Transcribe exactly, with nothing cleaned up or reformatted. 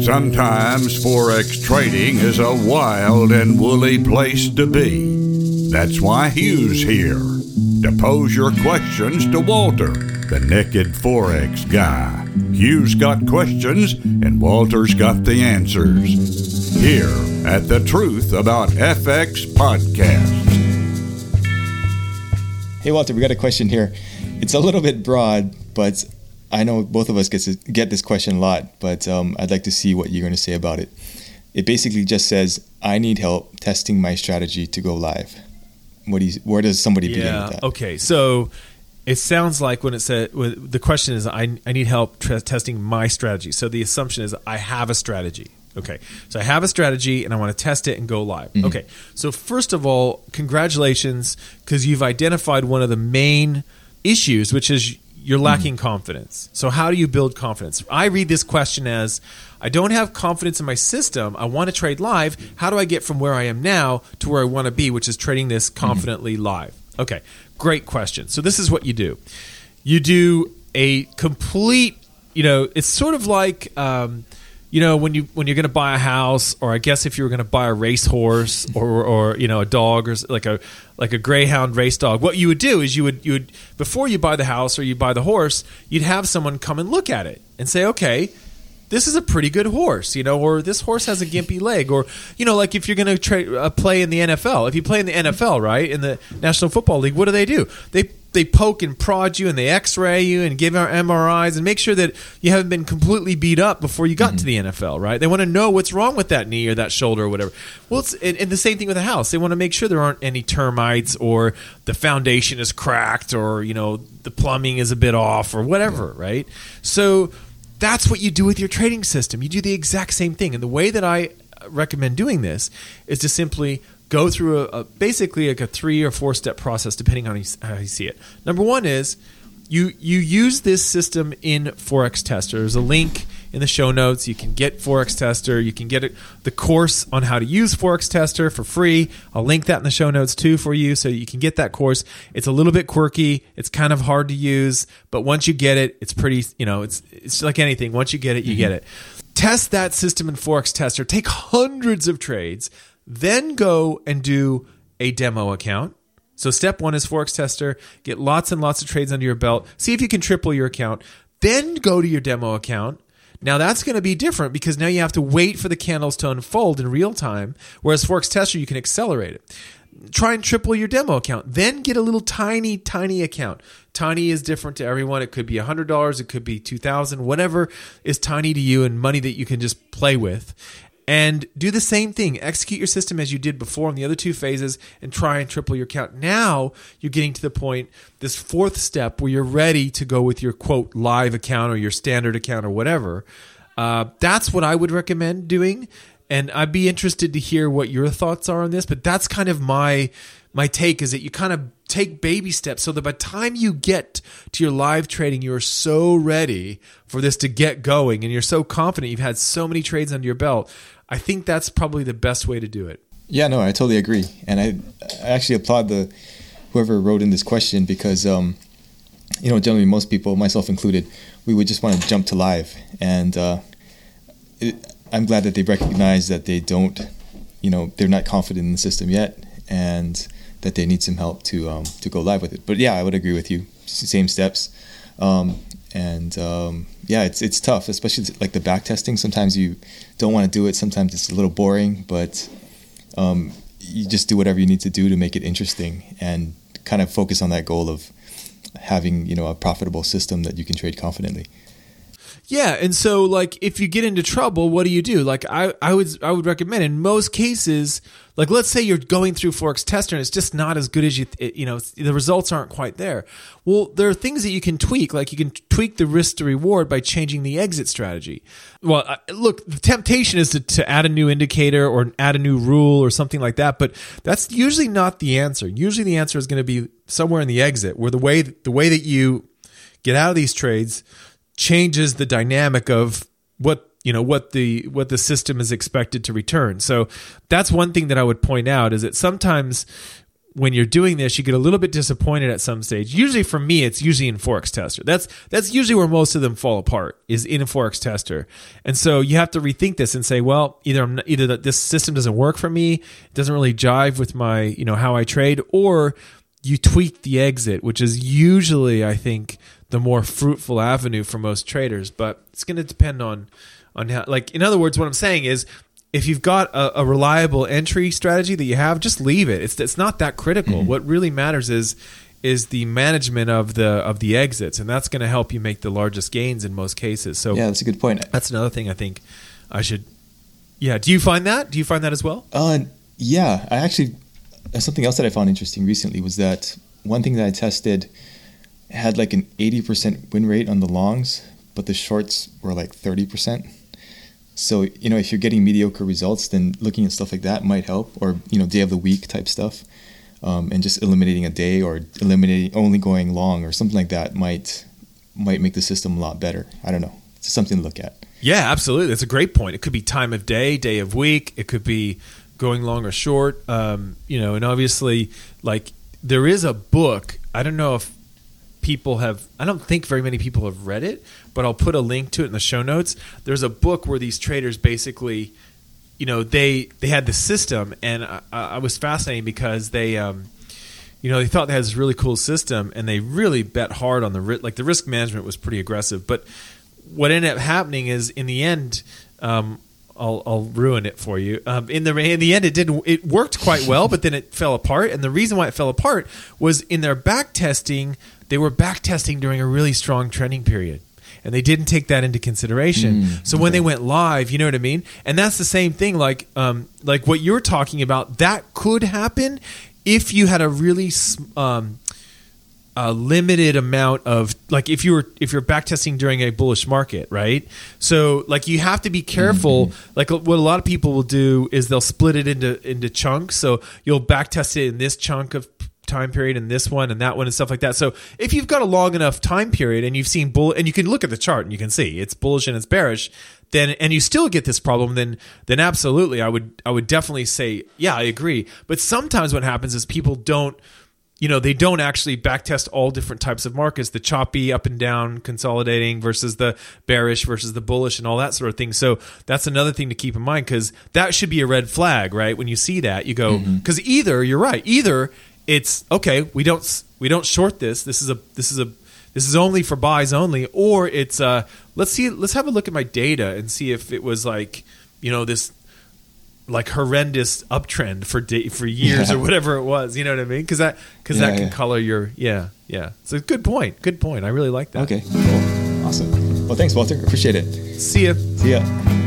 Sometimes Forex trading is a wild and woolly place to be. That's why Hugh's here, to pose your questions to Walter, the naked Forex guy. Hugh's got questions, and Walter's got the answers. Here at the Truth About F X podcast. Hey, Walter, we got a question here. It's a little bit broad, but I know both of us get, to get this question a lot, but um, I'd like to see what you're going to say about it. It basically just says, I need help testing my strategy to go live. What do you, where does somebody yeah, begin with that? Okay, so it sounds like when it said, the question is, I, I need help t- testing my strategy. So the assumption is I have a strategy. Okay, so I have a strategy and I want to test it and go live. Mm-hmm. Okay, so first of all, congratulations, because you've identified one of the main issues, which is you're lacking mm-hmm. confidence. So how do you build confidence? I read this question as, I don't have confidence in my system. I want to trade live. How do I get from where I am now to where I want to be, which is trading this confidently mm-hmm. live? Okay, great question. So this is what you do. You do a complete, you know, it's sort of like, um, you know, when you when you're going to buy a house, or I guess if you were going to buy a racehorse, or or you know a dog, or like a like a greyhound race dog, what you would do is you would you would before you buy the house or you buy the horse, you'd have someone come and look at it and say, okay, this is a pretty good horse, you know, or this horse has a gimpy leg, or you know, like if you're going to tra- uh, play in the N F L, if you play in the N F L, right, in the National Football League, what do they do? They They poke and prod you, and they X-ray you and give our M R Is and make sure that you haven't been completely beat up before you got mm-hmm. to the N F L, right? They want to know what's wrong with that knee or that shoulder or whatever. Well, it's and, and the same thing with a house. They want to make sure there aren't any termites, or the foundation is cracked, or you know the plumbing is a bit off, or whatever, yeah. right? So that's what you do with your trading system. You do the exact same thing, and the way that I recommend doing this is to simply go through a, a basically like a three or four step process, depending on how you see it. Number one is you you use this system in Forex Tester. There's a link in the show notes. You can get Forex Tester. You can get it, the course on how to use Forex Tester for free. I'll link that in the show notes too for you, so you can get that course. It's a little bit quirky. It's kind of hard to use, but once you get it, it's pretty. You know, it's it's like anything. Once you get it, you mm-hmm. get it. Test that system in Forex Tester. Take hundreds of trades. Then go and do a demo account. So step one is Forex Tester. Get lots and lots of trades under your belt. See if you can triple your account. Then go to your demo account. Now that's going to be different because now you have to wait for the candles to unfold in real time, whereas Forex Tester, you can accelerate it. Try and triple your demo account. Then get a little tiny, tiny account. Tiny is different to everyone. It could be one hundred dollars. It could be two thousand dollars. Whatever is tiny to you and money that you can just play with. And do the same thing. Execute your system as you did before in the other two phases and try and triple your count. Now you're getting to the point, this fourth step, where you're ready to go with your, quote, live account or your standard account or whatever. Uh, that's what I would recommend doing. And I'd be interested to hear what your thoughts are on this. But that's kind of my my take, is that you kind of take baby steps so that by the time you get to your live trading, you're so ready for this to get going and you're so confident you've had so many trades under your belt. I think that's probably the best way to do it. Yeah, no, I totally agree. And I, I actually applaud the whoever wrote in this question because, um, you know, generally most people, myself included, we would just want to jump to live. And uh, it, I'm glad that they recognize that they don't, you know, they're not confident in the system yet, and that they need some help to um, to go live with it. But yeah, I would agree with you. Same steps. Um, and um, yeah, it's it's tough, especially like the back testing. Sometimes you don't want to do it. Sometimes it's a little boring, but um, you just do whatever you need to do to make it interesting and kind of focus on that goal of having, you know, a profitable system that you can trade confidently. Yeah, and so like if you get into trouble, what do you do? Like I, I would I would recommend in most cases, like let's say you're going through Forex Tester and it's just not as good as you it, you know, the results aren't quite there. Well, there are things that you can tweak, like you can tweak the risk to reward by changing the exit strategy. Well, uh, look, the temptation is to, to add a new indicator or add a new rule or something like that, but that's usually not the answer. Usually the answer is going to be somewhere in the exit, where the way the way that you get out of these trades changes the dynamic of what you know what the what the system is expected to return. So that's one thing that I would point out, is that sometimes when you're doing this, you get a little bit disappointed at some stage. Usually for me, it's usually in Forex Tester. That's that's usually where most of them fall apart, is in a Forex Tester. And so you have to rethink this and say, well, either I'm, either that this system doesn't work for me, it doesn't really jive with my, you know, how I trade, or you tweak the exit, which is usually, I think, the more fruitful avenue for most traders. But it's going to depend on on how, like, in other words, what I'm saying is, if you've got a, a reliable entry strategy that you have, just leave it. It's it's not that critical. Mm-hmm. What really matters is is the management of the of the exits, and that's going to help you make the largest gains in most cases. So yeah, that's a good point. That's another thing I think I should. Yeah, do you find that? Do you find that as well? Uh, yeah, I actually something else that I found interesting recently was that one thing that I tested had like an eighty percent win rate on the longs, but the shorts were like thirty percent. So, you know, if you're getting mediocre results, then looking at stuff like that might help, or, you know, day of the week type stuff, um, and just eliminating a day or eliminating only going long or something like that might might make the system a lot better. I don't know. It's something to look at. Yeah, absolutely. That's a great point. It could be time of day, day of week. It could be going long or short. Um, you know, and obviously, like, there is a book. I don't know if people have, I don't think very many people have read it, but I'll put a link to it in the show notes. There's a book where these traders basically, you know, they they had the system, and I, I was fascinated because they, um, you know, they thought they had this really cool system, and they really bet hard on the risk. Like, the risk management was pretty aggressive. But what ended up happening is, in the end, um, I'll, I'll ruin it for you. Um, in the in the end, it didn't. It worked quite well, but then it fell apart. And the reason why it fell apart was in their back testing. They were back testing during a really strong trending period, and they didn't take that into consideration. Mm, so when okay. they went live, you know what I mean? And that's the same thing, like um, like what you're talking about. That could happen if you had a really um, a limited amount of, like, if you were if you're back testing during a bullish market, right? So, like, you have to be careful. Mm-hmm. Like, what a lot of people will do is they'll split it into into chunks. So you'll back test it in this chunk of time period and this one and that one and stuff like that. So if you've got a long enough time period and you've seen bull, and you can look at the chart and you can see it's bullish and it's bearish, then, and you still get this problem, then then absolutely I would I would definitely say, yeah, I agree. But sometimes what happens is people don't, you know, they don't actually backtest all different types of markets, the choppy up and down consolidating versus the bearish versus the bullish and all that sort of thing. So that's another thing to keep in mind, because that should be a red flag, right? When you see that, you go, because mm-hmm. either, you're right, either it's okay, we don't we don't short this. This is a this is a this is only for buys only, or it's uh let's see let's have a look at my data and see if it was like, you know, this like horrendous uptrend for day, for years yeah. or whatever it was. You know what I mean? Because that because yeah, that can yeah. color your yeah yeah. It's a good point. Good point. I really like that. Okay, cool, awesome. Well, thanks, Walter. Appreciate it. See ya. See ya.